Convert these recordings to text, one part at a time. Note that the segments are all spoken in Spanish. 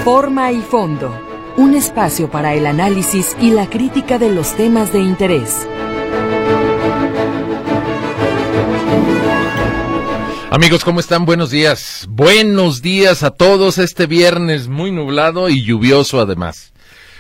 Forma y fondo, un espacio para el análisis y la crítica de los temas de interés. Amigos, ¿cómo están? Buenos días. Buenos días a todos. Este viernes muy nublado y lluvioso además.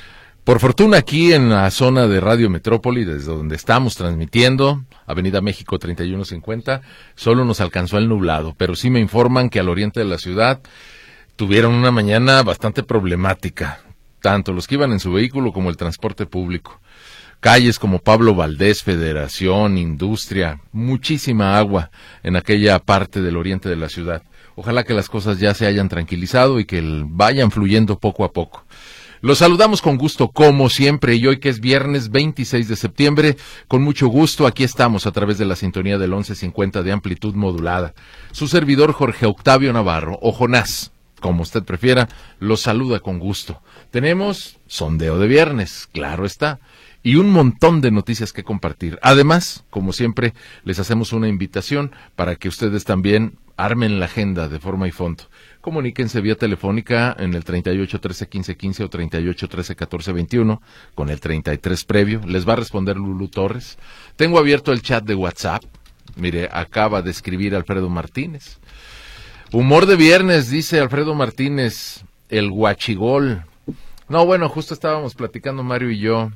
Por fortuna aquí en la zona de Radio Metrópoli, desde donde estamos transmitiendo, Avenida México 3150, solo nos alcanzó el nublado, pero sí me informan que al oriente de la ciudad tuvieron una mañana bastante problemática, tanto los que iban en su vehículo como el transporte público. Calles como Pablo Valdés, Federación, Industria, muchísima agua en aquella parte del oriente de la ciudad. Ojalá que las cosas ya se hayan tranquilizado y que vayan fluyendo poco a poco. Los saludamos con gusto, como siempre, y hoy que es viernes 26 de septiembre, con mucho gusto, aquí estamos a través de la sintonía del 1150 de amplitud modulada. Su servidor Jorge Octavio Navarro, o Jonás, como usted prefiera, los saluda con gusto. Tenemos sondeo de viernes, claro está, y un montón de noticias que compartir. Además, como siempre, les hacemos una invitación para que ustedes también armen la agenda de forma y fondo. Comuníquense vía telefónica en el 38 13 15 15 o 38 13 14 21 con el 33 previo. Les va a responder Lulú Torres. Tengo abierto el chat de WhatsApp. Mire, acaba de escribir Alfredo Martínez. Humor de viernes, dice Alfredo Martínez, el guachigol. No, bueno, justo estábamos platicando Mario y yo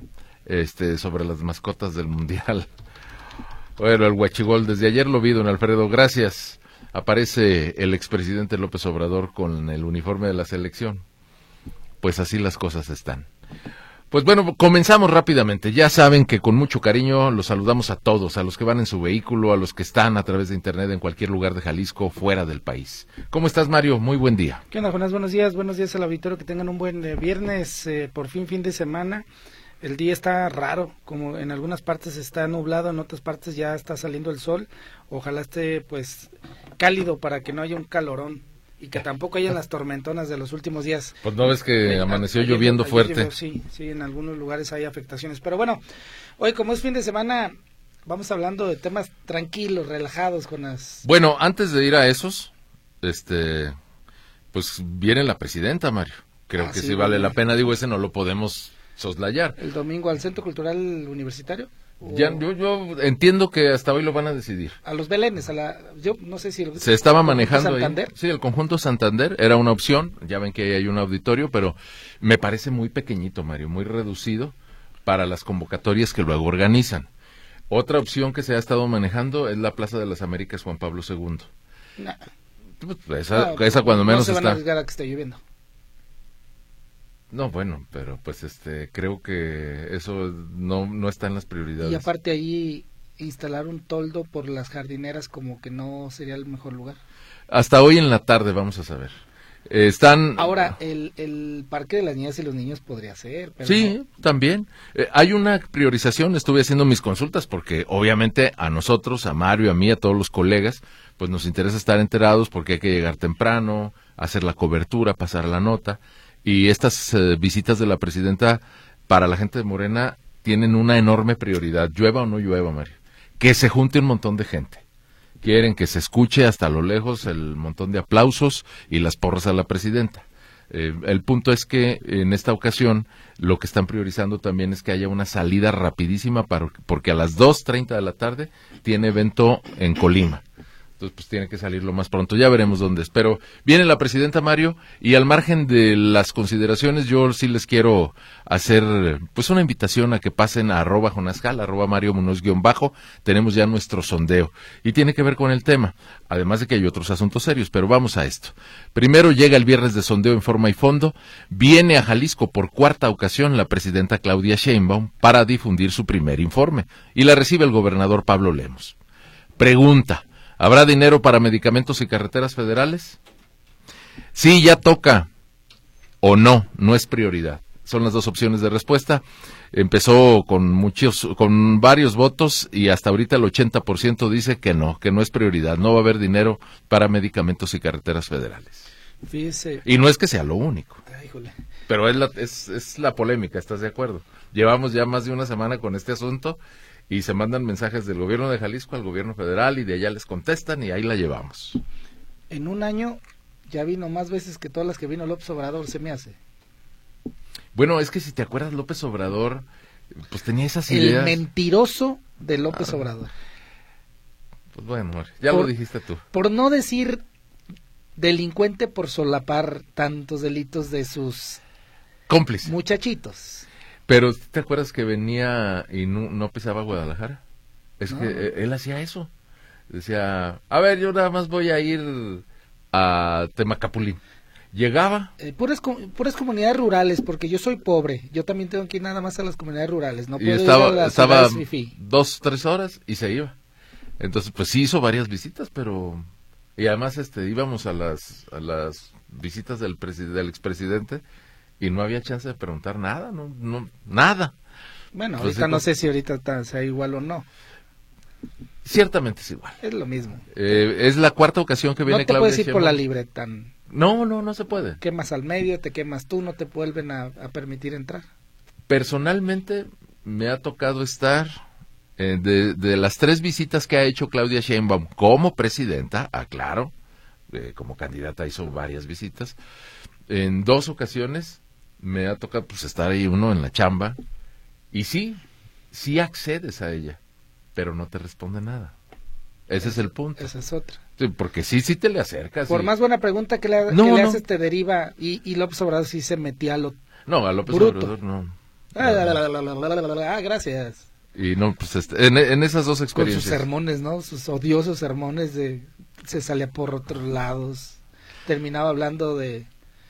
sobre las mascotas del Mundial. Bueno, el guachigol, desde ayer lo vi, don Alfredo, gracias. Aparece el expresidente López Obrador con el uniforme de la selección. Pues así las cosas están. Pues bueno, comenzamos rápidamente. Ya saben que con mucho cariño los saludamos a todos, a los que van en su vehículo, a los que están a través de internet en cualquier lugar de Jalisco, fuera del país. ¿Cómo estás, Mario? Muy buen día. ¿Qué onda, Jonás? Buenos días al auditorio, que tengan un buen viernes, por fin de semana. El día está raro, como en algunas partes está nublado, en otras partes ya está saliendo el sol. Ojalá esté pues cálido para que no haya un calorón y que tampoco haya las tormentonas de los últimos días. Pues no ves que amaneció lloviendo fuerte. Sí, en algunos lugares hay afectaciones. Pero bueno, hoy como es fin de semana, vamos hablando de temas tranquilos, relajados con las... Bueno, antes de ir a esos, pues viene la presidenta, Mario. Creo que sí vale la pena, digo, ese no lo podemos soslayar. ¿El domingo al Centro Cultural Universitario? Ya, yo entiendo que hasta hoy lo van a decidir. A los Belénes, yo no sé si... Se estaba manejando Santander. Ahí. Sí, el conjunto Santander era una opción, ya ven que ahí hay un auditorio, pero me parece muy pequeñito, Mario, muy reducido para las convocatorias que luego organizan. Otra opción que se ha estado manejando es la Plaza de las Américas Juan Pablo II. Nah. Pues esa cuando menos no se está... van a arriesgar a que esté lloviendo. No, bueno, pero pues creo que eso no está en las prioridades. Y aparte ahí instalar un toldo por las jardineras como que no sería el mejor lugar. Hasta hoy en la tarde vamos a saber. Ahora, el Parque de las Niñas y los Niños podría ser. Pero sí, no. También. Hay una priorización, estuve haciendo mis consultas porque obviamente a nosotros, a Mario, a mí, a todos los colegas, pues nos interesa estar enterados porque hay que llegar temprano, hacer la cobertura, pasar la nota. Y estas visitas de la presidenta para la gente de Morena tienen una enorme prioridad, llueva o no llueva, Mario. Que se junte un montón de gente. Quieren que se escuche hasta lo lejos el montón de aplausos y las porras a la presidenta. El punto es que en esta ocasión lo que están priorizando también es que haya una salida rapidísima porque a las 2:30 de la tarde tiene evento en Colima. Entonces, pues tiene que salir lo más pronto. Ya veremos dónde es. Pero viene la presidenta, Mario, y al margen de las consideraciones, yo sí les quiero hacer pues una invitación a que pasen a @jonascal, @Mario Munoz _. Tenemos ya nuestro sondeo. Y tiene que ver con el tema. Además de que hay otros asuntos serios, pero vamos a esto. Primero llega el viernes de sondeo en forma y fondo. Viene a Jalisco por cuarta ocasión la presidenta Claudia Sheinbaum para difundir su primer informe. Y la recibe el gobernador Pablo Lemos. Pregunta: ¿habrá dinero para medicamentos y carreteras federales? Sí, ya toca. O no, no es prioridad. Son las dos opciones de respuesta. Empezó con varios votos y hasta ahorita el 80% dice que no es prioridad. No va a haber dinero para medicamentos y carreteras federales. Fíjese. Y no es que sea lo único. Ay, híjole. Pero es la polémica, ¿estás de acuerdo? Llevamos ya más de una semana con este asunto y se mandan mensajes del gobierno de Jalisco al gobierno federal y de allá les contestan y ahí la llevamos. En un año Ya vino más veces que todas las que vino López Obrador, se me hace. Bueno, es que si te acuerdas, López Obrador, pues tenía esas El ideas. mentiroso de López Obrador. Pues bueno, Mario, ya lo dijiste tú. Por no decir delincuente por solapar tantos delitos de sus Cómplice. muchachitos. Pero ¿te acuerdas que venía y no pisaba Guadalajara? Es No. que él hacía eso. Decía, a ver, yo nada más voy a ir a Temacapulín. Llegaba. Puras comunidades rurales, porque yo soy pobre. Yo también tengo que ir nada más a las comunidades rurales. No Y puedo estaba ir a las ciudades fifí. 2-3 horas y se iba. Entonces, pues sí hizo varias visitas, pero... Y además íbamos a las visitas del expresidente y no había chance de preguntar nada, nada. Bueno, Pues ahorita sí, no sé si ahorita sea igual o no. Ciertamente es igual. Es lo mismo. Es la cuarta ocasión que viene No te Claudia puedes ir por Sheinbaum. la libre, No se puede. quemas al medio, te quemas tú, no te vuelven a permitir entrar. Personalmente me ha tocado estar de las 3 visitas que ha hecho Claudia Sheinbaum como presidenta, aclaro, como candidata hizo varias visitas, en 2 ocasiones me ha tocado pues estar ahí uno en la chamba y sí accedes a ella, pero no te responde nada. Ese es el punto. Esa es otra. Sí, porque sí te le acercas. Por más buena pregunta que le haces, te deriva, y López Obrador sí se metía a lo... No, a López bruto. Obrador no. Gracias. Y no, pues en esas 2 Con experiencias. sus sermones, ¿no? Sus odiosos sermones se salía por otros lados. Terminaba hablando de...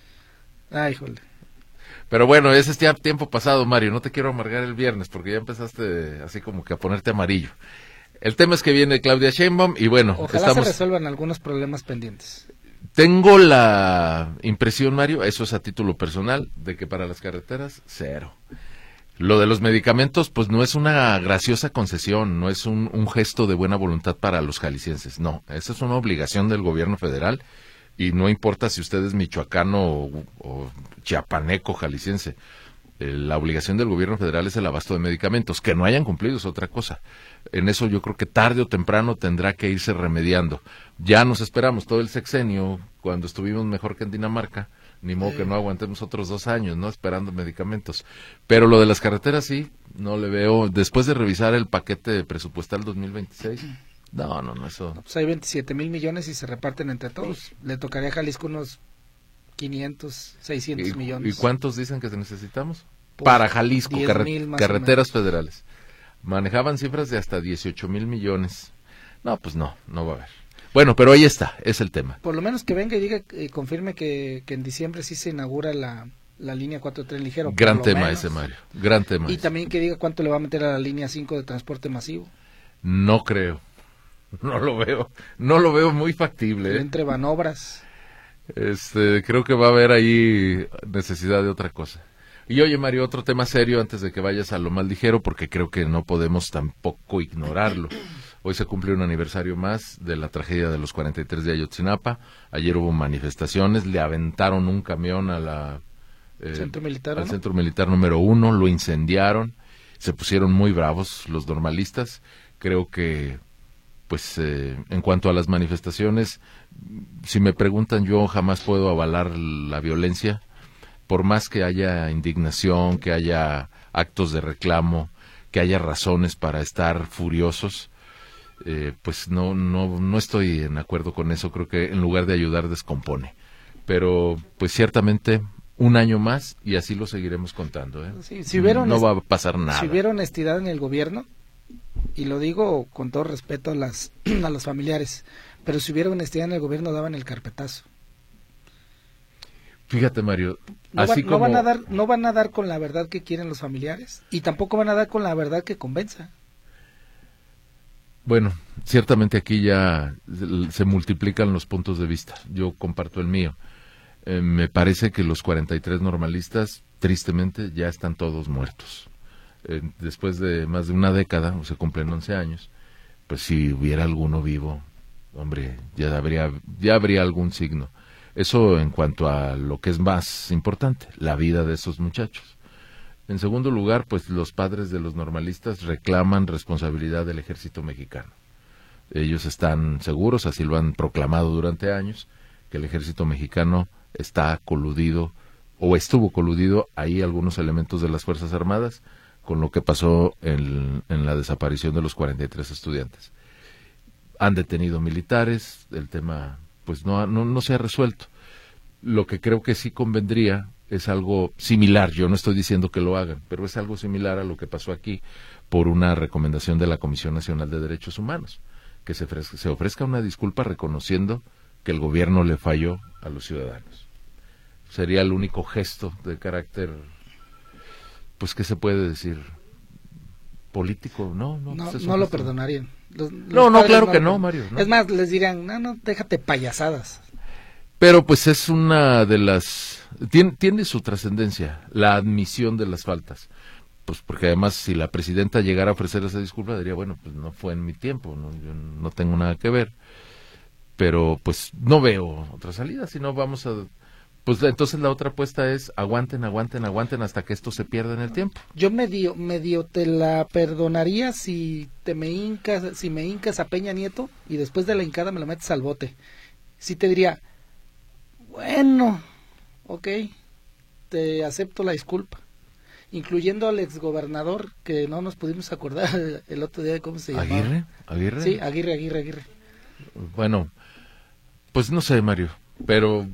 Ay, híjole. Pero bueno, ese es ya tiempo pasado, Mario. No te quiero amargar el viernes porque ya empezaste así como que a ponerte amarillo. El tema es que viene Claudia Sheinbaum y bueno, Ojalá se resuelvan algunos problemas pendientes. Tengo la impresión, Mario, eso es a título personal, de que para las carreteras, 0. Lo de los medicamentos, pues no es una graciosa concesión, no es un gesto de buena voluntad para los jaliscienses, no, esa es una obligación del gobierno federal y no importa si usted es michoacano o chiapaneco jalisciense, la obligación del gobierno federal es el abasto de medicamentos, que no hayan cumplido es otra cosa. En eso yo creo que tarde o temprano tendrá que irse remediando. Ya nos esperamos todo el sexenio, cuando estuvimos mejor que en Dinamarca, ni modo que no aguantemos otros 2 años, ¿no? Esperando medicamentos. Pero lo de las carreteras sí, no le veo, después de revisar el paquete presupuestal 2026, no, eso... Pues hay 27,000 millones y se reparten entre todos. Le tocaría a Jalisco unos 500, 600 millones. ¿Y cuántos dicen que necesitamos? Pues, para Jalisco, 10,000 más carreteras federales. Manejaban cifras de hasta 18,000 millones. No, pues no va a haber. Bueno, pero ahí está, es el tema. Por lo menos que venga y diga, confirme que en diciembre sí se inaugura la línea 4 de tren ligero. Gran tema menos. ese, Mario, gran tema. Y ese. también que diga cuánto le va a meter a la línea 5 de transporte masivo. No creo, no lo veo muy factible. Entre Banobras. Creo que va a haber ahí necesidad de otra cosa. Y oye, Mario, otro tema serio antes de que vayas a lo más ligero, porque creo que no podemos tampoco ignorarlo. Hoy se cumple un aniversario más de la tragedia de los 43 de Ayotzinapa. Ayer hubo manifestaciones, le aventaron un camión al Centro Militar, ¿no? Centro Militar número 1, lo incendiaron, se pusieron muy bravos los normalistas. Creo que, pues, en cuanto a las manifestaciones, si me preguntan, yo jamás puedo avalar la violencia. Por más que haya indignación, que haya actos de reclamo, que haya razones para estar furiosos, pues no estoy en acuerdo con eso. Creo que en lugar de ayudar descompone. Pero pues ciertamente un año más y así lo seguiremos contando. Sí, no va a pasar nada. Si hubiera honestidad en el gobierno, y lo digo con todo respeto a los familiares, pero si hubiera honestidad en el gobierno daban el carpetazo. Fíjate, Mario, no van a dar con la verdad que quieren los familiares y tampoco van a dar con la verdad que convenza. Bueno, ciertamente aquí ya se multiplican los puntos de vista. Yo comparto el mío. Me parece que los 43 normalistas, tristemente, ya están todos muertos. Después de más de una década, o se cumplen 11 años, pues si hubiera alguno vivo, hombre, ya habría algún signo. Eso en cuanto a lo que es más importante, la vida de esos muchachos. En segundo lugar, pues los padres de los normalistas reclaman responsabilidad del ejército mexicano. Ellos están seguros, así lo han proclamado durante años, que el ejército mexicano está coludido o estuvo coludido ahí algunos elementos de las Fuerzas Armadas con lo que pasó en la desaparición de los 43 estudiantes. Han detenido militares, el tema pues no se ha resuelto. Lo que creo que sí convendría es algo similar, yo no estoy diciendo que lo hagan, pero es algo similar a lo que pasó aquí por una recomendación de la Comisión Nacional de Derechos Humanos, que se ofrezca una disculpa reconociendo que el gobierno le falló a los ciudadanos. Sería el único gesto de carácter, pues, ¿qué se puede decir? Político, no lo perdonarían. No, claro que no, Mario. No. Es más, les dirían, no, déjate payasadas. Pero pues es una de las... Tiene su trascendencia, la admisión de las faltas. Pues porque además si la presidenta llegara a ofrecer esa disculpa, diría, bueno, pues no fue en mi tiempo, yo no tengo nada que ver. Pero pues no veo otra salida, sino vamos a... Pues entonces la otra apuesta es aguanten hasta que esto se pierda en el tiempo. Yo medio te la perdonaría si me hincas a Peña Nieto y después de la hincada me lo metes al bote. Sí te diría, bueno, ok, te acepto la disculpa. Incluyendo al exgobernador, que no nos pudimos acordar el otro día de cómo se llamaba. ¿Aguirre? Sí, Aguirre. Bueno, pues no sé, Mario, pero...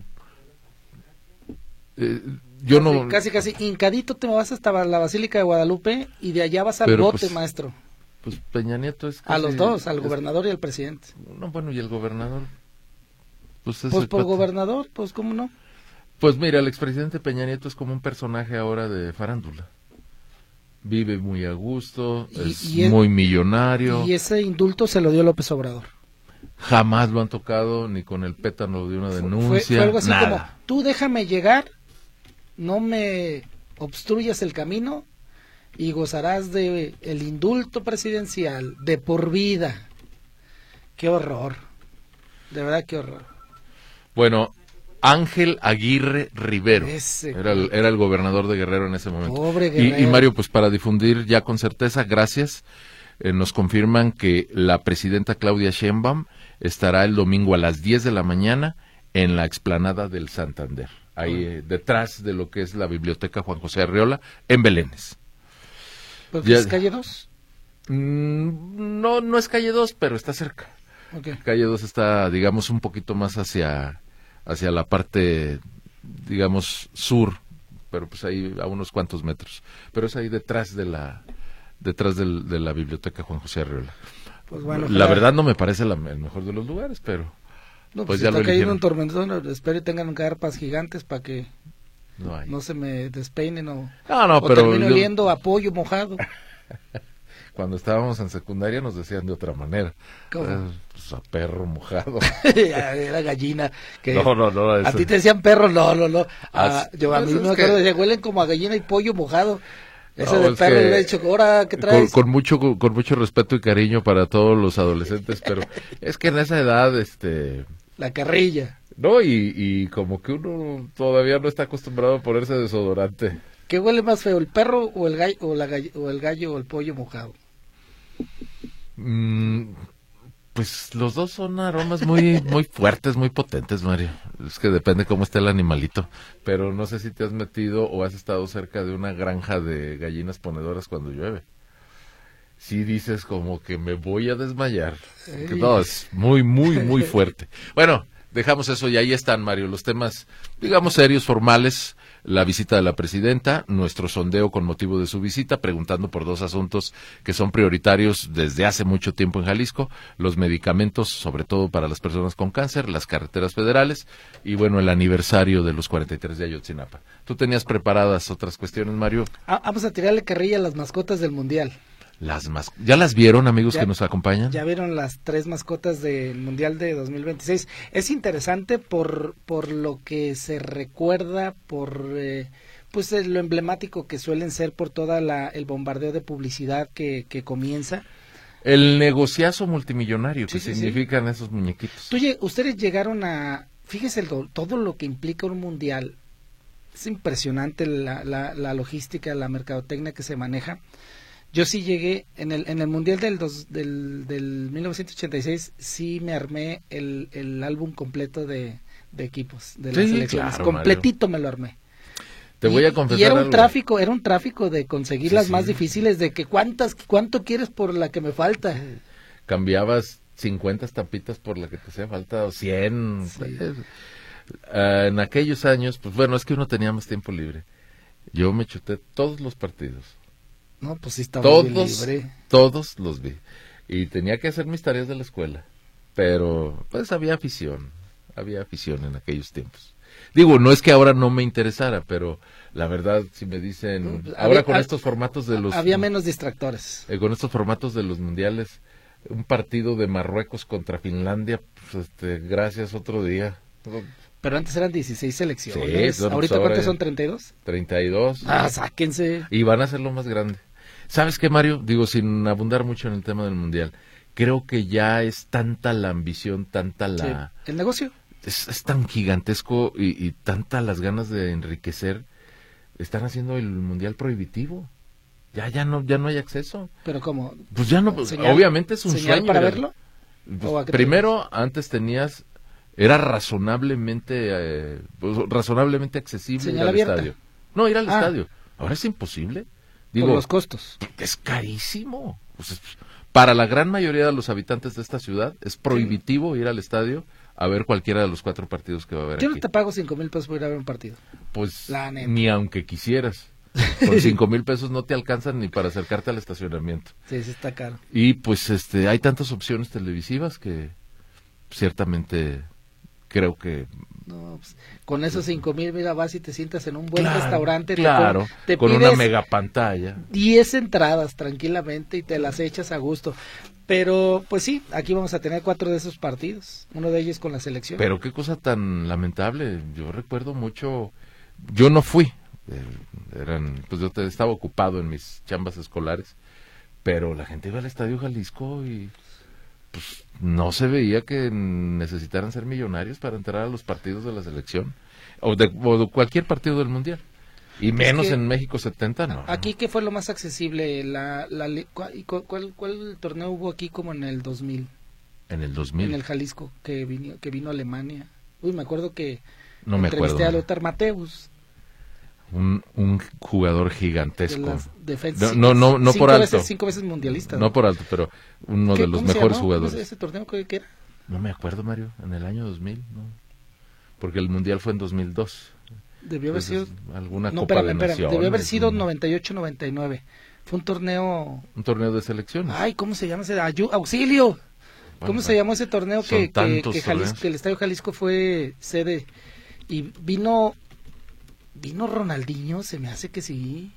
yo no... Casi, hincadito te vas hasta la Basílica de Guadalupe y de allá vas al bote, pues, maestro. Pues Peña Nieto es... A los dos, al gobernador y al presidente. No, bueno, ¿y el gobernador? Pues por gobernador, pues ¿cómo no? Pues mira, el expresidente Peña Nieto es como un personaje ahora de farándula. Vive muy a gusto, es muy millonario. Y ese indulto se lo dio López Obrador. Jamás lo han tocado, ni con el pétalo de una denuncia, fue algo así nada. Como, tú déjame llegar, no me obstruyas el camino y gozarás de el indulto presidencial de por vida. Qué horror, de verdad qué horror. Bueno, Ángel Aguirre Rivero era el gobernador de Guerrero en ese momento. Pobre Guerrero. Y Mario, pues para difundir ya con certeza, gracias, nos confirman que la presidenta Claudia Sheinbaum estará el domingo a las 10 de la mañana en la explanada del Santander, ahí detrás de lo que es la biblioteca Juan José Arriola, en Belénes. ¿Pues es calle 2? No es calle 2, pero está cerca. Okay. Calle 2 está, digamos, un poquito más hacia la parte, digamos, sur, pero pues ahí a unos cuantos metros. Pero es ahí detrás de la biblioteca Juan José Arriola. Pues bueno, la verdad no me parece el mejor de los lugares, pero pues ya está cayendo un tormentón, espero y tengan carpas gigantes para que no se me despeinen o pero termine oliendo a pollo mojado. Cuando estábamos en secundaria nos decían de otra manera. ¿Cómo? Pues a perro mojado. Era gallina. Que no. A ti te decían perro, no. Yo a mí me acuerdo de huelen como a gallina y pollo mojado. Ese de perro le he dicho, ahora, ¿qué traes? Con mucho respeto y cariño para todos los adolescentes, pero es que en esa edad, la carrilla. No, y como que uno todavía no está acostumbrado a ponerse desodorante. ¿Qué huele más feo, el perro o el gallo o el gallo o el pollo mojado? Pues los dos son aromas muy fuertes, muy potentes, Mario. Es que depende cómo esté el animalito. Pero no sé si te has metido o has estado cerca de una granja de gallinas ponedoras cuando llueve. Sí dices como que me voy a desmayar. No, es muy fuerte. Bueno, dejamos eso y ahí están, Mario, los temas, digamos, serios, formales. La visita de la presidenta, nuestro sondeo con motivo de su visita, preguntando por dos asuntos que son prioritarios desde hace mucho tiempo en Jalisco, los medicamentos, sobre todo para las personas con cáncer, las carreteras federales y, bueno, el aniversario de los 43 de Ayotzinapa. ¿Tú tenías preparadas otras cuestiones, Mario? Vamos a tirarle carrilla a las mascotas del Mundial. ¿Ya las vieron, amigos que nos acompañan? Ya vieron las 3 mascotas del Mundial de 2026. Es interesante por lo que se recuerda, por pues lo emblemático que suelen ser por toda el bombardeo de publicidad que comienza. El negociazo multimillonario que significan esos muñequitos. Ustedes llegaron a... Fíjese todo lo que implica un Mundial. Es impresionante la logística, la mercadotecnia que se maneja. Yo sí llegué, en el Mundial del 1986, sí me armé el álbum completo de de equipos de las Sí, selecciones. claro, Completito me lo armé. Te voy a confesar y era un algo. tráfico de conseguir Sí, las sí. más difíciles, de que cuánto quieres por la que me falta. Cambiabas 50 estampitas por la que te hacía falta, o 100. Sí. En aquellos años, pues bueno, es que uno tenía más tiempo libre. Yo me chuté todos los partidos. No, pues sí estaba muy libre. Todos los vi. Y tenía que hacer mis tareas de la escuela. Pero, pues había afición en aquellos tiempos. Digo, no es que ahora no me interesara, pero la verdad, si me dicen, ahora con estos formatos de los... Había menos distractores. Con estos formatos de los mundiales, un partido de Marruecos contra Finlandia, pues, gracias, otro día. Pero antes eran 16 selecciones. Sí, ¿Ahorita cuántas son? ¿32? 32. Ah, sáquense. Y van a hacerlo más grande. ¿Sabes qué, Mario? Digo, sin abundar mucho en el tema del mundial, creo que ya es tanta la ambición, tanta la... Sí. ¿El negocio? Es tan gigantesco y tanta las ganas de enriquecer, están haciendo el mundial prohibitivo. Ya no hay acceso. ¿Pero cómo? Pues ya no, obviamente es un ¿señal sueño. para verlo? Pues, primero, antes era razonablemente accesible ir al estadio. No, ir al estadio. Ahora es imposible. Digo, por los costos. Es carísimo. Pues, para la gran mayoría de los habitantes de esta ciudad es prohibitivo ir al estadio a ver cualquiera de los 4 partidos que va a haber. Yo aquí. no te pago 5,000 pesos por ir a ver un partido. Pues ni aunque quisieras. Con 5,000 pesos no te alcanzan ni para acercarte al estacionamiento. Sí, está caro. Y pues hay tantas opciones televisivas que ciertamente creo que... No, pues, con esos 5,000, mira, vas y te sientas en un buen restaurante. Claro, te con pides una mega pantalla. 10 entradas tranquilamente y te las echas a gusto. Pero, pues sí, aquí vamos a tener 4 de esos partidos. Uno de ellos con la selección. Pero qué cosa tan lamentable. Yo recuerdo mucho... Yo no fui. Pues yo estaba ocupado en mis chambas escolares. Pero la gente iba al Estadio Jalisco y... pues no se veía que necesitaran ser millonarios para entrar a los partidos de la selección o de cualquier partido del mundial, y menos en México 70, no. Aquí, ¿qué fue lo más accesible? ¿Cuál torneo hubo aquí como en el 2000? En el 2000. En el Jalisco, que vino Alemania. Uy, me acuerdo que no me acuerdo. Entrevisté a Lothar Matthäus. Un jugador gigantesco. No por alto. 5 veces mundialista. No por alto, pero uno de los mejores jugadores. ¿Cómo ese torneo qué era? No me acuerdo, Mario, en el año 2000, ¿no? Porque el mundial fue en 2002. Debió haber sido alguna Copa de Naciones. Debió haber sido 98-99. Fue un torneo de selecciones. Ay, ¿cómo se llama ese? ¡Auxilio! ¿Cómo se llamó ese torneo que el Estadio Jalisco fue sede? Y vino Ronaldinho, se me hace que sí.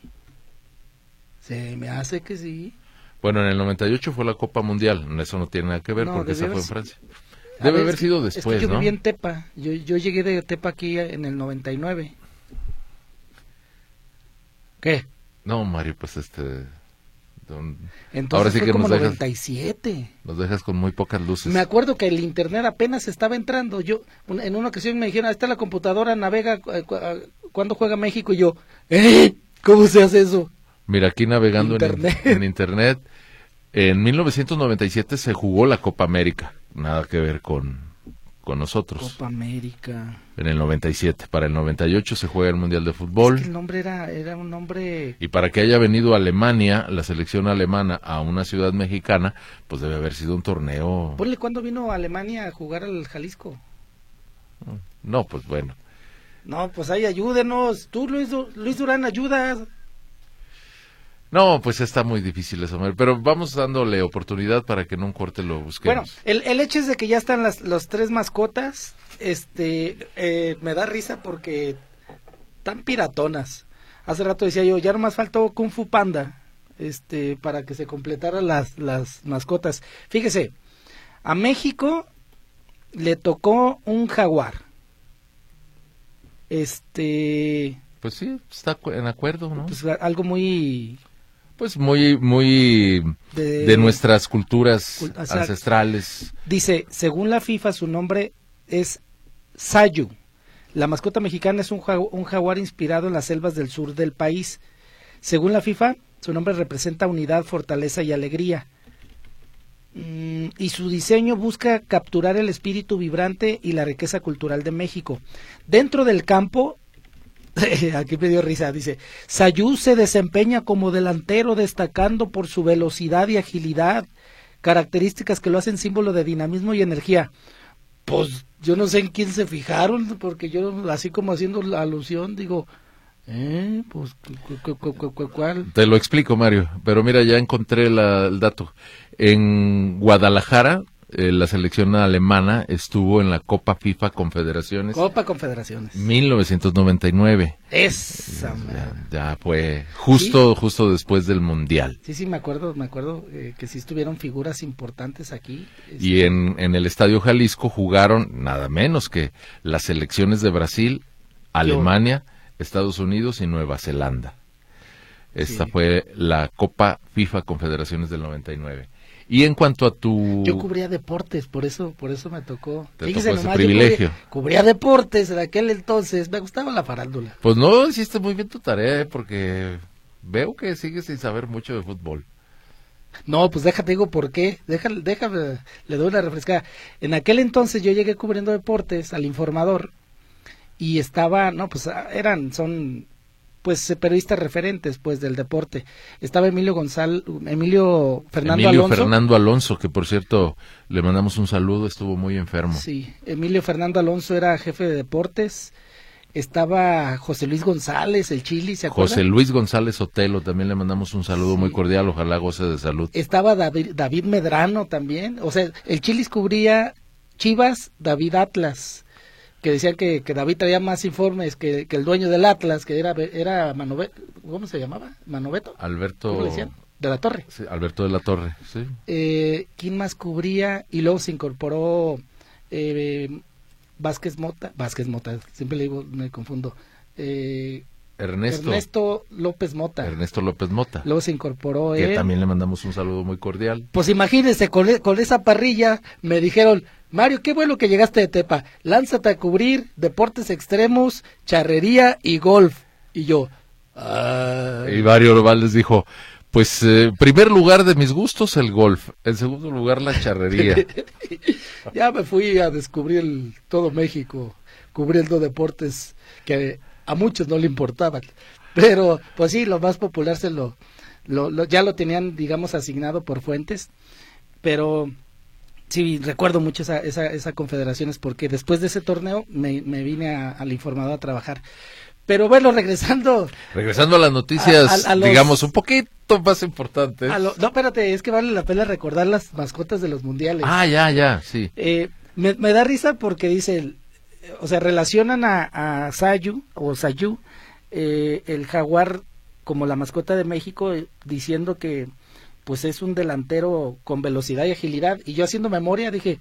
Bueno, en el 98 fue la Copa Mundial, eso no tiene nada que ver porque esa fue en Francia. Debe haber sido después, es que yo ¿no? viví en Tepa, yo llegué de Tepa aquí en el 99. ¿Qué? No, Mario, pues entonces ahora sí fue que como nos dejas, 97. Nos dejas con muy pocas luces. Me acuerdo que el internet apenas estaba entrando. Yo en una ocasión me dijeron, está la computadora, navega cuando juega México, y yo, ¿cómo se hace eso? Mira, aquí navegando en internet, en 1997 se jugó la Copa América, nada que ver con nosotros. Copa América. En el 97, para el 98 se juega el Mundial de Fútbol. Es que el nombre era un nombre... Y para que haya venido Alemania, la selección alemana, a una ciudad mexicana, pues debe haber sido un torneo... Ponle, ¿cuándo vino Alemania a jugar al Jalisco? No, pues bueno. No, pues ahí ayúdenos. Tú, Luis Durán, ayudas. No, pues está muy difícil eso, pero vamos dándole oportunidad para que en un corte lo busquemos. Bueno, el hecho es de que ya están las 3 mascotas. Me da risa porque tan piratonas. Hace rato decía yo, ya nomás faltó Kung Fu Panda, para que se completaran las mascotas. Fíjese, a México le tocó un jaguar. Pues sí, está en acuerdo, ¿no? Pues algo muy... Pues muy de nuestras culturas ancestrales. Dice, según la FIFA, su nombre es Sayu. La mascota mexicana es un jaguar inspirado en las selvas del sur del país. Según la FIFA, su nombre representa unidad, fortaleza y alegría. y su diseño busca capturar el espíritu vibrante y la riqueza cultural de México. Dentro del campo, aquí me dio risa, dice, Sayú se desempeña como delantero destacando por su velocidad y agilidad, características que lo hacen símbolo de dinamismo y energía. Pues yo no sé en quién se fijaron, porque yo así como haciendo la alusión digo, pues ¿cuál? Te lo explico, Mario, pero mira, ya encontré el dato. En Guadalajara, la selección alemana estuvo en la Copa FIFA Confederaciones. Copa Confederaciones. 1999. Esa, ya fue justo después del Mundial. Sí, me acuerdo que sí estuvieron figuras importantes aquí. Y en el Estadio Jalisco jugaron nada menos que las selecciones de Brasil, Alemania, Estados Unidos y Nueva Zelanda. Esta fue la Copa FIFA Confederaciones del 99. Y en cuanto a tu... Yo cubría deportes, por eso me tocó. Fíjese tocó nomás, ese privilegio. Cubría deportes en aquel entonces, me gustaba la farándula. Pues no, hiciste muy bien tu tarea, porque veo que sigues sin saber mucho de fútbol. No, pues déjate, digo por qué, déjame, le doy una refrescada. En aquel entonces yo llegué cubriendo deportes al Informador y estaba, son periodistas referentes del deporte. Estaba Emilio Fernando Alonso, que por cierto le mandamos un saludo, estuvo muy enfermo. Sí, Emilio Fernando Alonso era jefe de deportes. Estaba José Luis González, el Chili, ¿se acuerdan? José Luis González Otelo, también le mandamos un saludo muy cordial, ojalá goce de salud. Estaba David Medrano también, o sea, el Chilis cubría Chivas, David Atlas, que decían que David traía más informes que el dueño del Atlas, que era Manoveto, ¿cómo se llamaba? ¿Manoveto? Alberto. ¿Cómo le decían? De la Torre. Sí, Alberto de la Torre, sí. ¿Quién más cubría? Y luego se incorporó Vázquez Mota, siempre le digo, me confundo. Ernesto López Mota. Luego se incorporó que también le mandamos un saludo muy cordial. Pues imagínense, con esa parrilla me dijeron, Mario, qué bueno que llegaste de Tepa, lánzate a cubrir deportes extremos, charrería y golf. Y yo, Y Mario Orvaldez dijo, pues primer lugar de mis gustos el golf, en segundo lugar la charrería. Ya me fui a descubrir todo México, cubriendo deportes que a muchos no le importaban, pero pues sí, lo más popular ya lo tenían, digamos, asignado por fuentes, pero sí recuerdo mucho esa confederaciones, porque después de ese torneo me vine al Informador a trabajar. Pero bueno, regresando a las noticias, digamos, un poquito más importantes. No, espérate, es que vale la pena recordar las mascotas de los mundiales. Ya, sí. Me da risa porque dice, o sea, relacionan a Sayú, el jaguar, como la mascota de México, diciendo que pues es un delantero con velocidad y agilidad. Y yo haciendo memoria dije,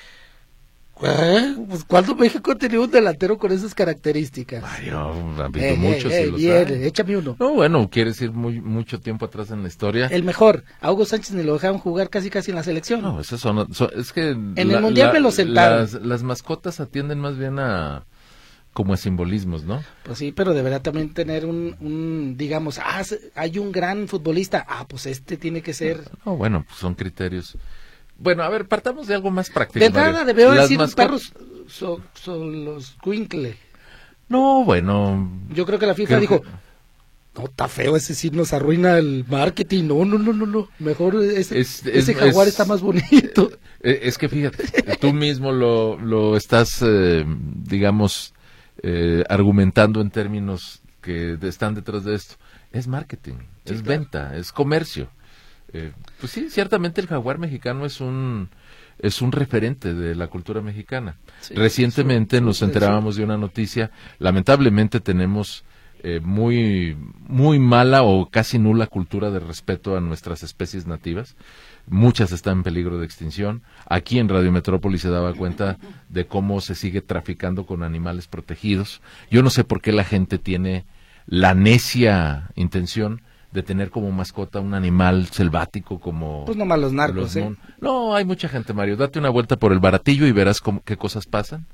pues ¿cuándo México ha tenido un delantero con esas características? Mario, ha habido muchos. Échame uno. No, bueno, quieres ir mucho tiempo atrás en la historia. El mejor, a Hugo Sánchez ni lo dejaron jugar casi en la selección. No, esos es que en el Mundial me lo sentaron. Las mascotas atienden más bien como a simbolismos, ¿no? Pues sí, pero deberá también tener digamos, hay un gran futbolista, pues este tiene que ser. No, bueno, pues son criterios. Bueno, a ver, partamos de algo más práctico. De nada, debo decir, perros son los Quinkle. No, bueno. Yo creo que la FIFA dijo, no, está feo, ese sí nos arruina el marketing, no, mejor ese jaguar está más bonito. Es que fíjate, tú mismo lo estás, digamos, argumentando en términos que están detrás de esto. Es marketing, sí, es claro. Venta, es comercio. Pues sí, ciertamente el jaguar mexicano es un referente de la cultura mexicana. Sí, recientemente nos enterábamos de una noticia, lamentablemente tenemos muy mala o casi nula cultura de respeto a nuestras especies nativas. Muchas están en peligro de extinción. Aquí en Radio Metrópoli se daba cuenta de cómo se sigue traficando con animales protegidos. Yo no sé por qué la gente tiene la necia intención de tener como mascota un animal selvático como... Pues nomás los narcos, No, hay mucha gente, Mario. Date una vuelta por el Baratillo y verás qué cosas pasan.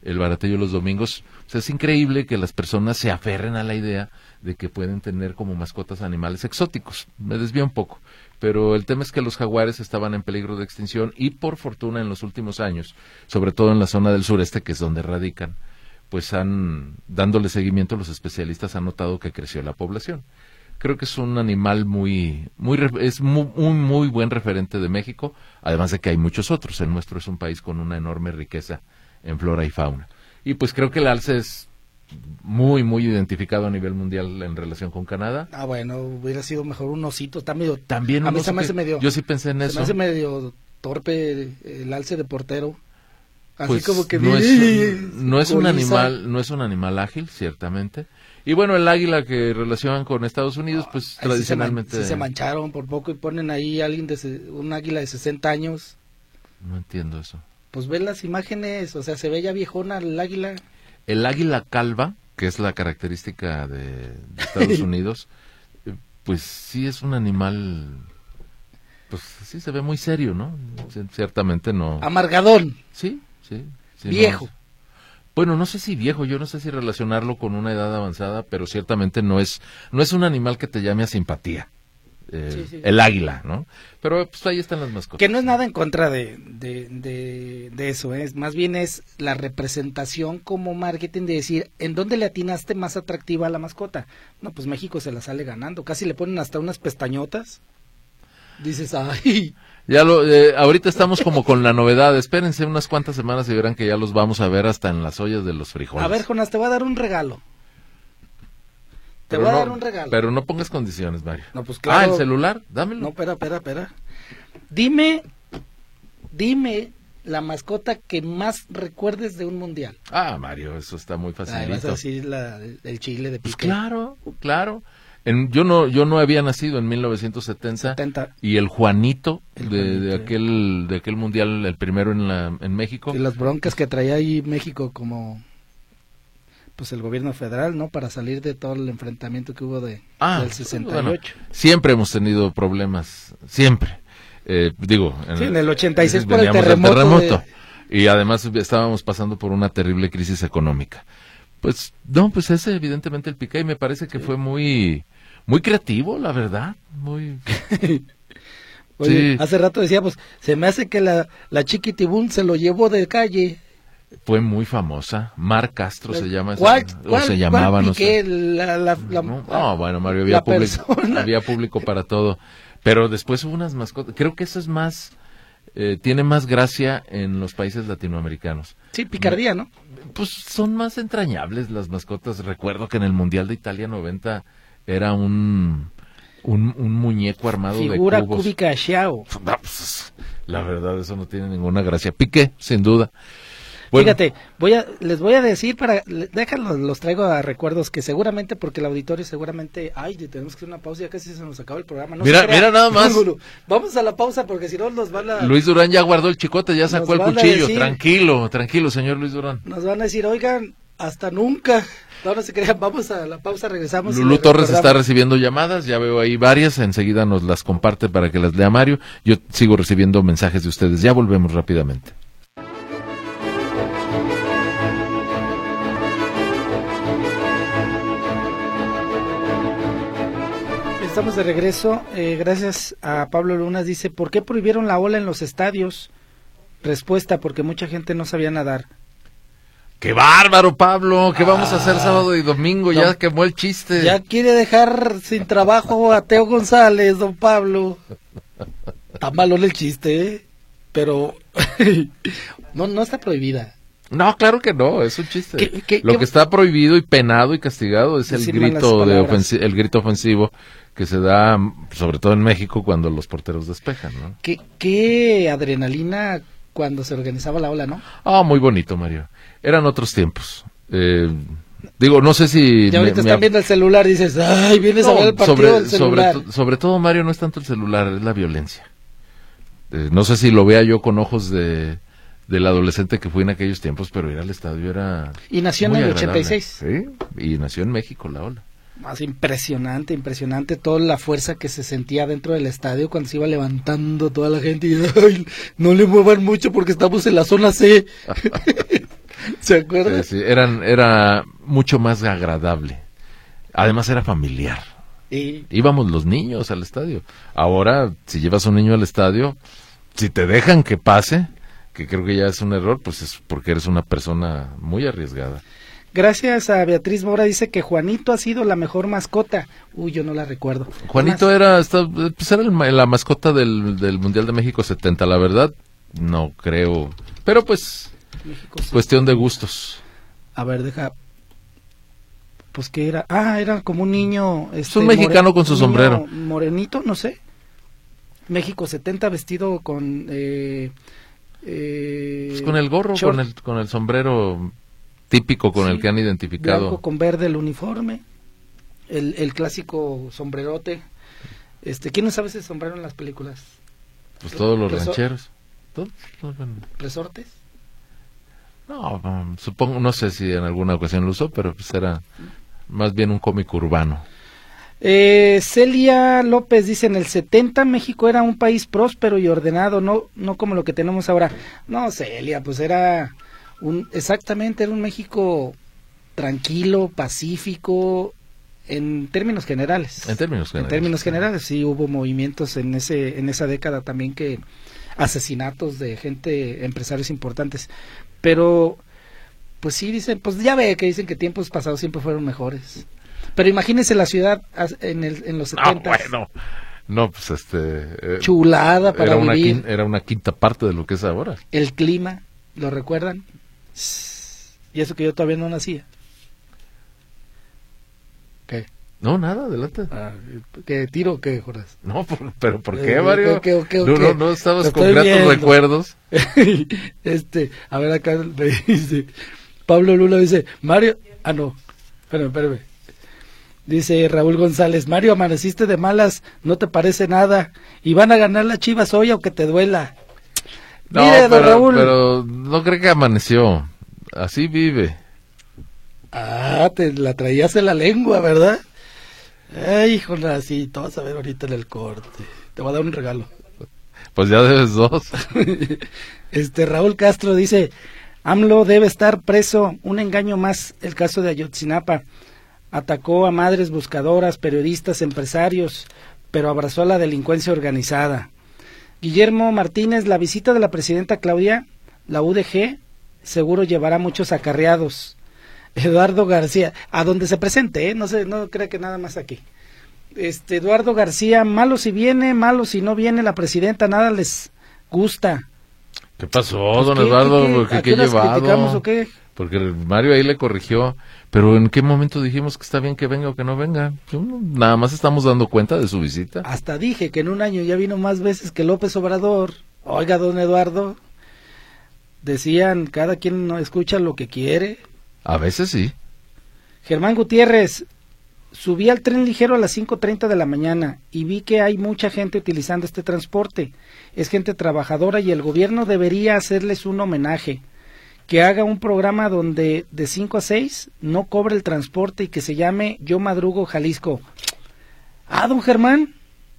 el baratillo los domingos. O sea, es increíble que las personas se aferren a la idea de que pueden tener como mascotas animales exóticos. Me desvío un poco, pero el tema es que los jaguares estaban en peligro de extinción y por fortuna en los últimos años, sobre todo en la zona del sureste, que es donde radican, pues dándole seguimiento, los especialistas han notado que creció la población. Creo que es un animal muy buen referente de México, además de que hay muchos otros. El nuestro es un país con una enorme riqueza en flora y fauna. Y pues creo que el alce es muy identificado a nivel mundial en relación con Canadá. Bueno, hubiera sido mejor un osito, está medio... También a mí se me hace medio... Yo sí pensé en eso. Se me hace medio torpe el alce de portero. Así pues como que... no es un animal ágil, ciertamente. Y bueno, el águila que relacionan con Estados Unidos, pues tradicionalmente... se mancharon por poco y ponen ahí un águila de 60 años. No entiendo eso. Pues ven las imágenes, o sea, se ve ya viejona el águila. El águila calva, que es la característica de Estados Unidos, pues sí es un animal, pues sí se ve muy serio, ¿no? Ciertamente no. Amargadón. Sí. Viejo. No. Bueno, no sé si viejo, yo no sé si relacionarlo con una edad avanzada, pero ciertamente no es un animal que te llame a simpatía. Sí. El águila, ¿no? Pero pues ahí están las mascotas. Que no es nada en contra de eso, más bien es la representación como marketing de decir, ¿en dónde le atinaste más atractiva a la mascota? No, pues México se la sale ganando, casi le ponen hasta unas pestañotas. Dices, ¡ay! Ya ahorita estamos como con la novedad, espérense unas cuantas semanas y verán que ya los vamos a ver hasta en las ollas de los frijoles. A ver, Jonás, te voy a dar un regalo. Te voy a dar un regalo. Pero no pongas condiciones, Mario. No, pues claro. ¿el celular? Dámelo. No, espera. Dime la mascota que más recuerdes de un mundial. Mario, eso está muy facilito. Vas a decir el Chile de Piqué. Pues claro. Yo no había nacido en 1970 y el Juanito de aquel mundial, el primero en México. Y las broncas que traía ahí México como pues el gobierno federal, ¿no? Para salir de todo el enfrentamiento que hubo del 68. Bueno, siempre hemos tenido problemas, siempre. En el 86 por el terremoto. Y además estábamos pasando por una terrible crisis económica. Pues ese evidentemente el Piqué, y me parece que fue muy creativo, la verdad, muy... Oye, hace rato decíamos, se me hace que la Chiquitibún se lo llevó de calle. Fue muy famosa, Mar Castro se llama, se llamaba, no sé. Bueno, Mario, había público para todo, pero después hubo unas mascotas, creo que eso es más, tiene más gracia en los países latinoamericanos. Sí, picardía, ¿no? Pues son más entrañables las mascotas. Recuerdo que en el Mundial de Italia 90 era un muñeco armado de cubos. Figura cúbica Xiao. La verdad, eso no tiene ninguna gracia. Piqué, sin duda. Bueno. Fíjate, les voy a decir déjalos, los traigo a recuerdos que seguramente, porque el auditorio seguramente, tenemos que hacer una pausa, ya casi se nos acaba el programa. Mira nada más. Vamos a la pausa porque si no nos van a... Luis Durán ya guardó el chicote, ya sacó el cuchillo. Tranquilo, señor Luis Durán. Nos van a decir, oigan, hasta nunca. No se crean, vamos a la pausa, regresamos. Lulú Torres está recibiendo llamadas, ya veo ahí varias, enseguida nos las comparte para que las lea Mario. Yo sigo recibiendo mensajes de ustedes, ya volvemos rápidamente. Estamos de regreso, gracias a Pablo Lunas, dice, ¿por qué prohibieron la ola en los estadios? Respuesta, porque mucha gente no sabía nadar. ¡Qué bárbaro, Pablo! ¿Qué vamos a hacer sábado y domingo? No, ya quemó el chiste. Ya quiere dejar sin trabajo a Teo González, don Pablo. Está malón el chiste, pero no está prohibida. No, claro que no, es un chiste. Lo que está prohibido y penado y castigado es el grito ofensivo que se da, sobre todo en México, cuando los porteros despejan, ¿no? Qué adrenalina cuando se organizaba la ola, ¿no? Muy bonito, Mario. Eran otros tiempos. No sé si... Ya ahorita están viendo el celular y dices, vienes a ver el partido del celular. Sobre todo, Mario, no es tanto el celular, es la violencia. No sé si lo vea yo con ojos del adolescente que fui en aquellos tiempos, pero ir al estadio era... Y nació en el 86. Sí, y nació en México la ola. Más impresionante toda la fuerza que se sentía dentro del estadio cuando se iba levantando toda la gente y no le muevan mucho porque estamos en la zona C. ¿Se acuerda? Sí, era mucho más agradable. Además era familiar. Y Íbamos los niños al estadio. Ahora, si llevas a un niño al estadio, si te dejan que pase, que creo que ya es un error, pues es porque eres una persona muy arriesgada. gracias a Beatriz Mora dice que Juanito ha sido la mejor mascota. Uy, yo no la recuerdo. Juanito era la mascota del Mundial de México 70, la verdad, no creo. Pero pues, México, sí. cuestión de gustos. A ver, deja. Pues que era. Era como un niño. Es un mexicano con su un sombrero. niño morenito, no sé. México 70 vestido con. Pues con el gorro, short, con el sombrero típico con sí, el que han identificado. blanco con verde el uniforme. El clásico sombrerote. ¿Quién usaba ese sombrero en las películas? Pues todos los rancheros. ¿Todos? Bueno. ¿Resortes? No, supongo, no sé si en alguna ocasión lo usó, pero pues era más bien un cómico urbano. Celia López dice, en el 70 México era un país próspero y ordenado, no como lo que tenemos ahora. No, Celia, pues era exactamente, era un México tranquilo, pacífico, en términos generales. En términos generales. En términos generales, sí hubo movimientos en esa década también, que asesinatos de gente, empresarios importantes. Pero, pues sí dicen, pues ya ve que dicen que tiempos pasados siempre fueron mejores. Pero imagínense la ciudad en los 70. Bueno, no, pues chulada para vivir. Era una quinta parte de lo que es ahora. El clima, ¿lo recuerdan? Y eso que yo todavía no nacía. ¿Qué? No, nada, adelante. ¿Qué tiro o qué, Joras? No, pero ¿por qué, Mario? ¿Qué? No estabas con gratos recuerdos. A ver, acá me dice Pablo Lula, dice Mario, no, espérame. Dice Raúl González, Mario, amaneciste de malas, no te parece nada, y van a ganar las Chivas hoy aunque te duela. No, mire, don Raúl. Pero no creo que amaneció, así vive. Te la traías en la lengua, ¿verdad? Ay, híjole, sí, te vas a ver ahorita en el corte. Te voy a dar un regalo. Pues ya debes 2. Raúl Castro dice, AMLO debe estar preso, un engaño más, el caso de Ayotzinapa. Atacó a madres buscadoras, periodistas, empresarios, pero abrazó a la delincuencia organizada. Guillermo Martínez, la visita de la presidenta Claudia, la UDG, seguro llevará muchos acarreados. Eduardo García, a donde se presente, no creo que nada más aquí. Eduardo García, malo si viene, malo si no viene la presidenta, nada les gusta. ¿Qué pasó, don Eduardo? ¿Qué llevado? ¿O qué? Porque Mario ahí le corrigió, pero ¿en qué momento dijimos que está bien que venga o que no venga? Nada más estamos dando cuenta de su visita. Hasta dije que en un año ya vino más veces que López Obrador. Oiga, don Eduardo, decían, cada quien no escucha lo que quiere. A veces sí. Germán Gutiérrez, subí al tren ligero a las 5:30 de la mañana y vi que hay mucha gente utilizando este transporte. Es gente trabajadora y el gobierno debería hacerles un homenaje. Que haga un programa donde de 5 a 6 no cobre el transporte y que se llame Yo Madrugo Jalisco. Don Germán,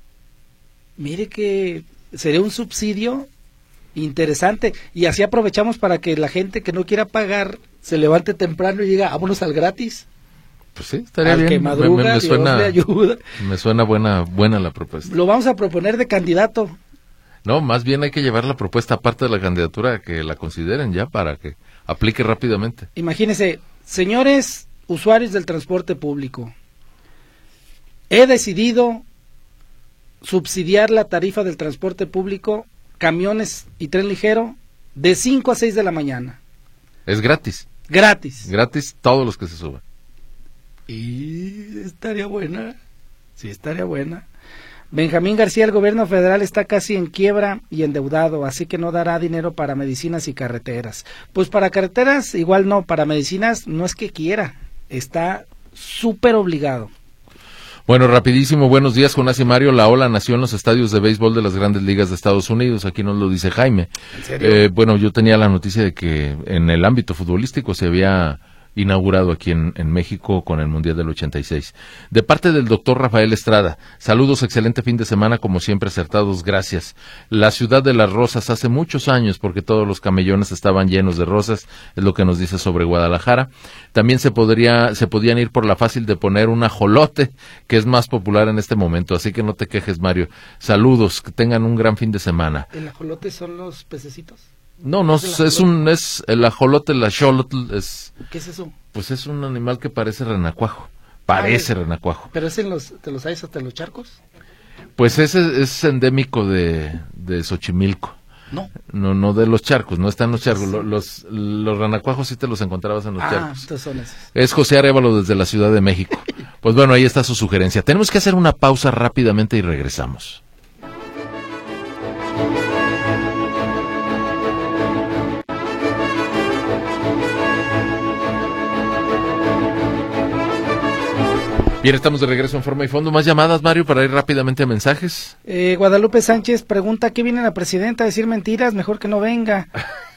mire que sería un subsidio interesante y así aprovechamos para que la gente que no quiera pagar se levante temprano y diga, vámonos al gratis. Pues sí, estaría bien. Que madruga, me suena, Dios le ayuda. Me suena buena la propuesta. Lo vamos a proponer de candidato. No, más bien hay que llevar la propuesta aparte de la candidatura, que la consideren ya para que aplique rápidamente. Imagínense, señores usuarios del transporte público, he decidido subsidiar la tarifa del transporte público, camiones y tren ligero, de 5 a 6 de la mañana. Es gratis. Gratis. Gratis todos los que se suban. Y estaría buena. Sí, estaría buena. Benjamín García, el gobierno federal está casi en quiebra y endeudado, así que no dará dinero para medicinas y carreteras. Pues para carreteras igual no, para medicinas no es que quiera, está súper obligado. Bueno, rapidísimo, buenos días, Jonás y Mario. La ola nació en los estadios de béisbol de las grandes ligas de Estados Unidos, aquí nos lo dice Jaime. ¿En serio? Bueno, yo tenía la noticia de que en el ámbito futbolístico se había inaugurado aquí en México con el Mundial del 86. De parte del doctor Rafael Estrada, saludos, excelente fin de semana, como siempre acertados, gracias. La ciudad de las rosas hace muchos años, porque todos los camellones estaban llenos de rosas, es lo que nos dice sobre Guadalajara. También se podían ir por la fácil de poner un ajolote, que es más popular en este momento, así que no te quejes, Mario. Saludos, que tengan un gran fin de semana. ¿El ajolote son los pececitos? No, es el ajolote, la xolotl es... ¿Qué es eso? Pues es un animal que parece renacuajo, renacuajo. ¿Pero es te los hay hasta en los charcos? Pues ese es endémico de Xochimilco. No de los charcos, no está en los charcos. Los renacuajos sí te los encontrabas en los charcos. Estos son esos. Es José Arévalo desde la Ciudad de México. Pues bueno, ahí está su sugerencia. Tenemos que hacer una pausa rápidamente y regresamos. Bien, estamos de regreso en Forma y Fondo. ¿Más llamadas, Mario, para ir rápidamente a mensajes? Guadalupe Sánchez pregunta, ¿qué viene la presidenta a decir mentiras? Mejor que no venga.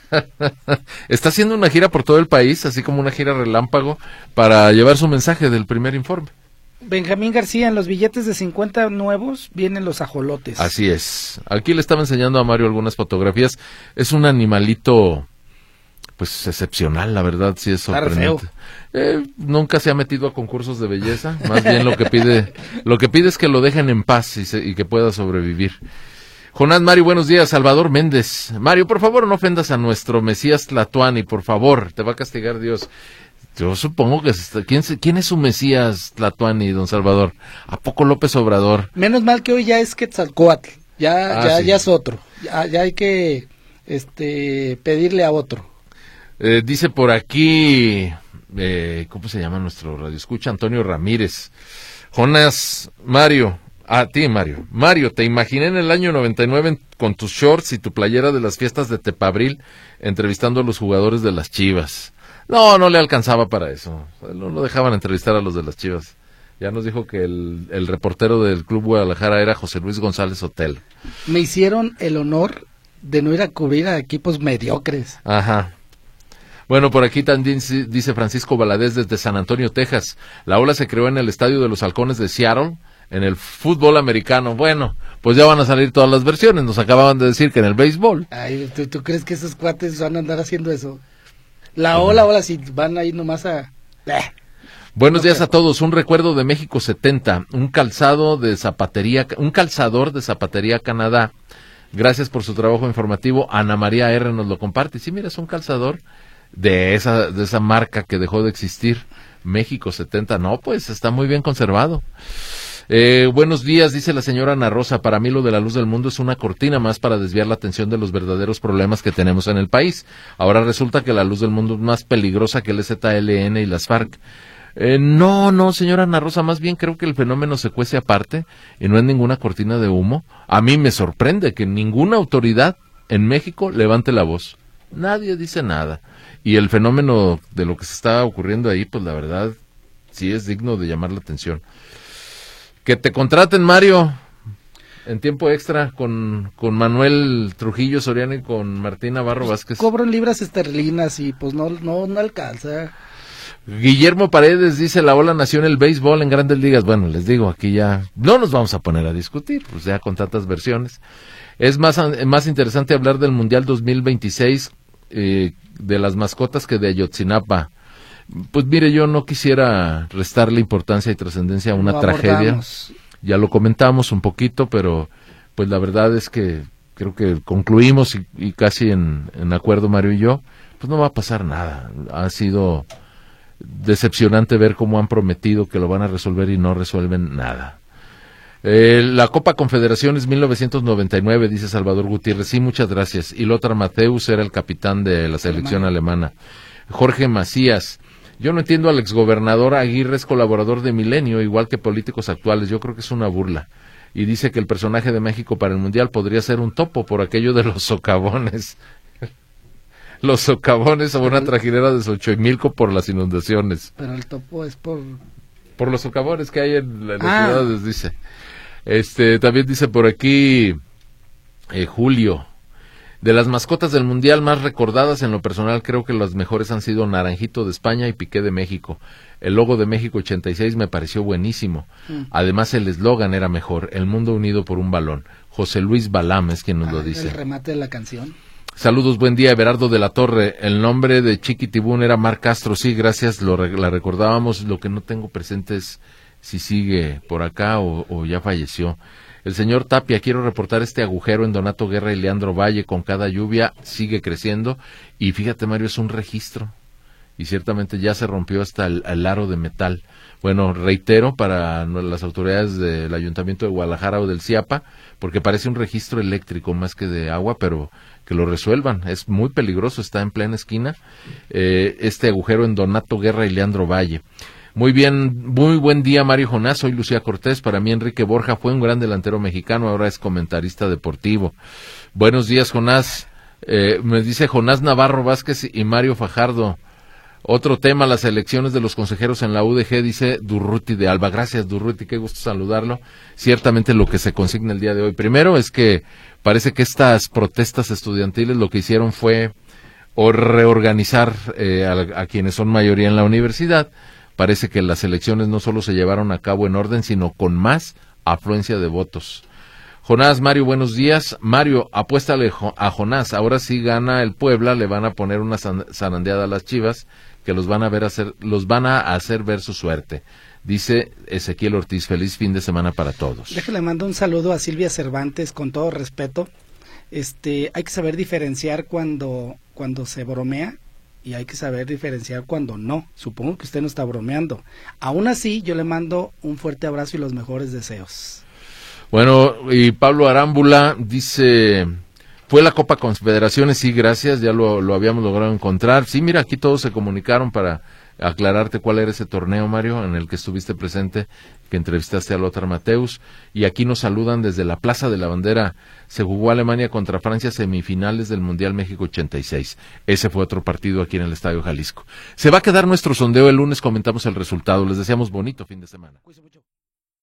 Está haciendo una gira por todo el país, así como una gira relámpago, para llevar su mensaje del primer informe. Benjamín García, en los billetes de 50 nuevos vienen los ajolotes. Así es. Aquí le estaba enseñando a Mario algunas fotografías. Es un animalito... pues excepcional, la verdad, sí es sorprendente. Nunca se ha metido a concursos de belleza, más bien lo que pide es que lo dejen en paz y que pueda sobrevivir. Jonás, Mario, buenos días. Salvador Méndez. Mario, por favor, no ofendas a nuestro Mesías Tlatuani, por favor, te va a castigar Dios. Yo supongo que... ¿Quién es su Mesías Tlatuani, don Salvador? ¿A poco López Obrador? Menos mal que hoy ya es Quetzalcóatl, sí. Ya es otro, ya hay que pedirle a otro. Dice por aquí, ¿cómo se llama nuestro radioescucha? Antonio Ramírez. Jonas, Mario, a ti, Mario. Mario, te imaginé en el año 99 con tus shorts y tu playera de las fiestas de Tepabril entrevistando a los jugadores de las Chivas. No le alcanzaba para eso. No lo dejaban entrevistar a los de las Chivas. Ya nos dijo que el reportero del Club Guadalajara era José Luis González Hotel. Me hicieron el honor de no ir a cubrir a equipos mediocres. Ajá. Bueno, por aquí también dice Francisco Valadez desde San Antonio, Texas. La ola se creó en el estadio de los Halcones de Seattle, en el fútbol americano. Bueno, pues ya van a salir todas las versiones. Nos acababan de decir que en el béisbol. Ay, ¿tú crees que esos cuates van a andar haciendo eso? La ola si van a ir nomás a... Buenos días a todos. Un recuerdo de México 70, un calzador de zapatería Canadá. Gracias por su trabajo informativo. Ana María R. nos lo comparte. Sí, mira, es un calzador de esa marca que dejó de existir, México 70, no, pues está muy bien conservado. Buenos días, dice la señora Ana Rosa, para mí lo de la luz del mundo es una cortina más para desviar la atención de los verdaderos problemas que tenemos en el país. Ahora resulta que la luz del mundo es más peligrosa que el EZLN y las FARC. No, señora Ana Rosa, más bien creo que el fenómeno se cuece aparte y no es ninguna cortina de humo. A mí me sorprende que ninguna autoridad en México levante la voz. Nadie dice nada. Y el fenómeno de lo que se está ocurriendo ahí, pues la verdad, sí es digno de llamar la atención. Que te contraten, Mario, en tiempo extra con Manuel Trujillo Soriano y con Martín Navarro Vázquez. Cobro en libras esterlinas y pues no alcanza. Guillermo Paredes dice, la ola nació en el béisbol en Grandes Ligas. Bueno, les digo, aquí ya no nos vamos a poner a discutir, pues ya con tantas versiones. Es más interesante hablar del Mundial 2026 de las mascotas que de Ayotzinapa. Pues mire, yo no quisiera restarle importancia y trascendencia a una tragedia. Ya lo comentamos un poquito, pero pues la verdad es que creo que concluimos y casi en acuerdo Mario y yo, pues no va a pasar nada. Ha sido decepcionante ver cómo han prometido que lo van a resolver y no resuelven nada. La Copa Confederaciones 1999, dice Salvador Gutiérrez. Sí, muchas gracias. Y Lothar Matthäus era el capitán de la selección alemana. Jorge Macías. Yo no entiendo al exgobernador Aguirre, es colaborador de Milenio, igual que políticos actuales. Yo creo que es una burla. Y dice que el personaje de México para el Mundial podría ser un topo por aquello de los socavones. Los socavones son una trajinera de Xochimilco por las inundaciones. Pero el topo es por los socavones que hay en las ciudades, dice. También dice por aquí Julio. De las mascotas del Mundial más recordadas, en lo personal creo que las mejores han sido Naranjito de España y Piqué de México. El logo de México 86 me pareció buenísimo. Además el eslogan era mejor, el mundo unido por un balón. José Luis Balam es quien nos lo dice. El remate de la canción. Saludos, buen día, Everardo de la Torre. El nombre de Chiquitibún era Mar Castro, sí, gracias, la recordábamos. Lo que no tengo presente es si sigue por acá o ya falleció. El señor Tapia, quiero reportar este agujero en Donato Guerra y Leandro Valle, con cada lluvia sigue creciendo, y fíjate, Mario, es un registro, y ciertamente ya se rompió hasta el aro de metal. Bueno, reitero para las autoridades del Ayuntamiento de Guadalajara o del CIAPA, porque parece un registro eléctrico más que de agua, pero que lo resuelvan, es muy peligroso, está en plena esquina, este agujero en Donato Guerra y Leandro Valle. Muy bien, muy buen día, Mario Jonás, soy Lucía Cortés. Para mí Enrique Borja fue un gran delantero mexicano, ahora es comentarista deportivo. Buenos días, Jonás. Me dice Jonás Navarro Vázquez y Mario Fajardo. Otro tema, las elecciones de los consejeros en la UDG, dice Durruti de Alba. Gracias, Durruti, qué gusto saludarlo. Ciertamente lo que se consigna el día de hoy. Primero es que parece que estas protestas estudiantiles lo que hicieron fue reorganizar a quienes son mayoría en la universidad. Parece que las elecciones no solo se llevaron a cabo en orden, sino con más afluencia de votos. Jonás, Mario, buenos días. Mario, apuéstale a Jonás. Ahora sí gana el Puebla, le van a poner una zarandeada a las Chivas, que los van a hacer ver su suerte. Dice Ezequiel Ortiz, feliz fin de semana para todos. Déjale mando un saludo a Silvia Cervantes, con todo respeto. Hay que saber diferenciar cuando se bromea, y hay que saber diferenciar cuando no. Supongo que usted no está bromeando. Aún así, yo le mando un fuerte abrazo y los mejores deseos. Bueno, y Pablo Arámbula dice, ¿fue la Copa Confederaciones? Sí, gracias, ya lo habíamos logrado encontrar. Sí, mira, aquí todos se comunicaron para aclararte cuál era ese torneo, Mario, en el que estuviste presente, que entrevistaste a Lothar Mateus, y aquí nos saludan desde la Plaza de la Bandera. Se jugó Alemania contra Francia, semifinales del Mundial México 86. Ese fue otro partido aquí en el Estadio Jalisco. Se va a quedar nuestro sondeo el lunes, comentamos el resultado. Les deseamos bonito fin de semana.